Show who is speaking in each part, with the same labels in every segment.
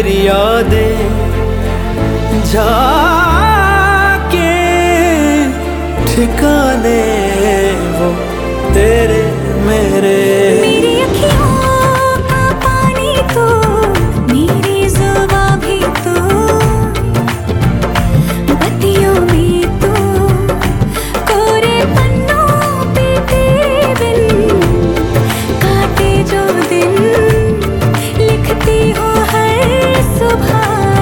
Speaker 1: तेरी यादें जाके ठिकाने वो तेरे मेरे।
Speaker 2: मेरी अखियों का पानी तो, मेरी जुबां भी तो, बत्तियों में तो, कोरे पन्नों पे तेरे बिन काटे जो दिन, लिखती हूँ हर सुबह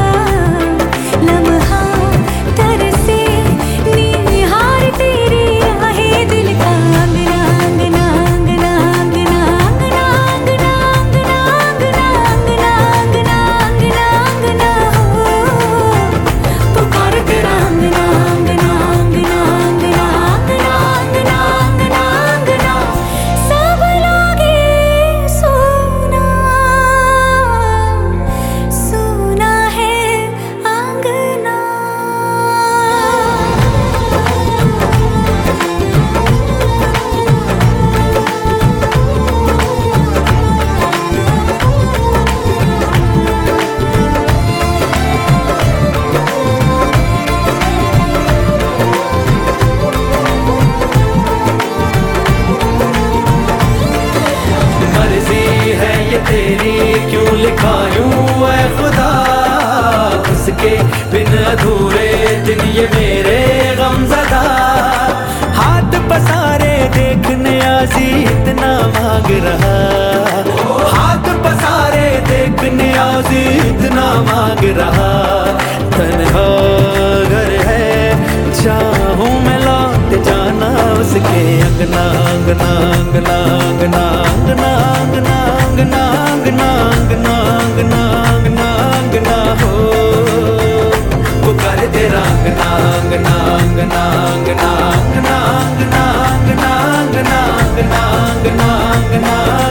Speaker 2: लम्हा तरसे निहार तेरी आहे दिल का अंगना अंगना अंगना अंगना अंगना अंगना अंगना अंगना अंगना अंगना अंगना हो पुकार तेरा अंगना अंगना अंगना अंगना अंगना अंगना अंगना अंगना सब लोगे सोना सोना है अंगना।
Speaker 1: मर्जी है ये तेरी क्यों लिखा यूं ऐ खुदा, उसके बिन अधूरे दिन ये मेरे गमज़दा। हाथ पसारे देखने आजी इतना मांग रहा, हाथ पसारे देखने आजी इतना मांग रहा। तन्हा घर है चाहूं मैं लौट जाना उसके अंगना अंगना अंगना अंगना अंगना अंगना अंगना अंगना अंगना अंगना अंगना अंगना हो पुकार तेरा अंगना अंगना अंगना अंगना अंगना अंगना अंगना अंगना अंगना अंगना अंगना।